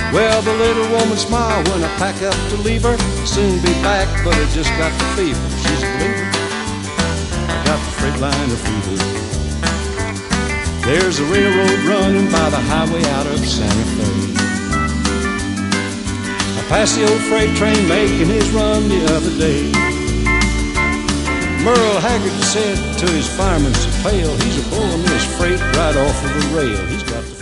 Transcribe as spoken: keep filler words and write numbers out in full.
Well, the little woman smiled when I pack up to leave her. Soon be back, but I just got the fever. She's a believer. I got the Freightliner fever. There's a railroad running by the highway out of Santa Fe. I passed the old freight train making his run the other day. Merle Haggard said to his fireman, so pale, he's a blowing this freight right off of the rail. He's got the